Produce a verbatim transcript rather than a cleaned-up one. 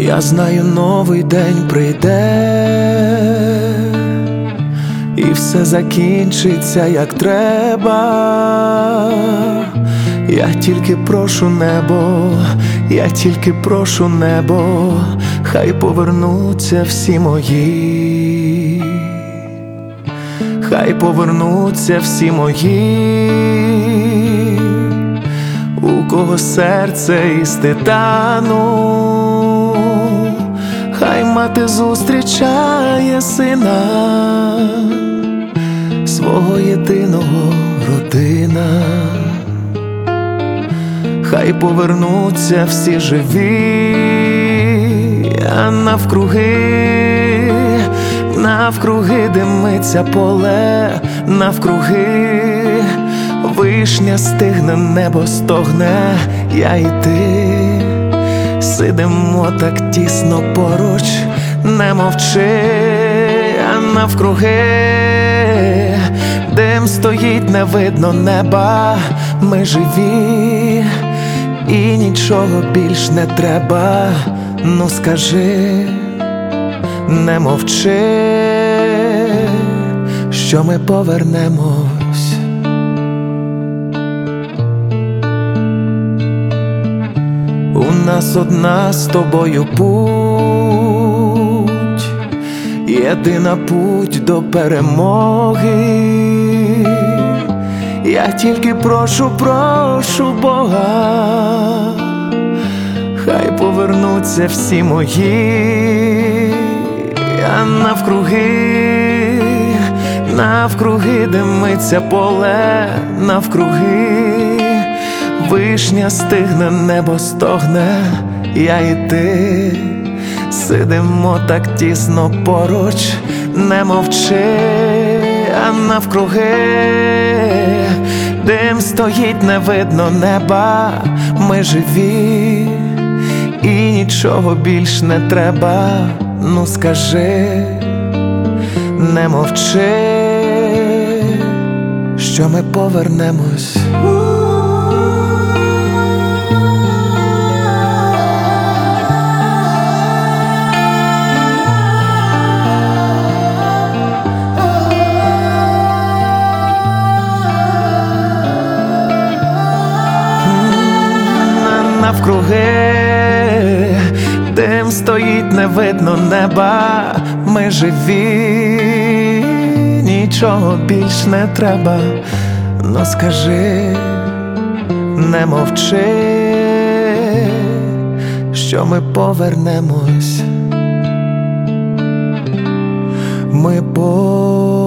Я знаю, новий день прийде, і все закінчиться як треба. Я тільки прошу небо, я тільки прошу небо, хай повернуться всі мої, хай повернуться всі мої, у кого серце із титану. Хай мати зустрічає сина, свого єдиного родина. Хай повернуться всі живі, а навкруги, навкруги димиться поле, навкруги вишня стигне, небо стогне, я і ти сидимо так тісно поруч, не мовчи, а навкруги дим стоїть, не видно неба, ми живі і нічого більш не треба. Ну скажи, не мовчи, що ми повернемось. У нас одна з тобою путь, єдина путь до перемоги. Я тільки прошу, прошу Бога, хай повернуться всі мої, а навкруги, навкруги димиться поле, навкруги вишня стигне, небо стогне, я і ти сидимо так тісно поруч, не мовчи, а навкруги дим стоїть, не видно неба, ми живі і нічого більш не треба. Ну скажи, не мовчи, що ми повернемось. Навкруги дим стоїть, не видно неба, ми живі, нічого більш не треба. Ну скажи, не мовчи, що ми повернемось. Ми повернемось.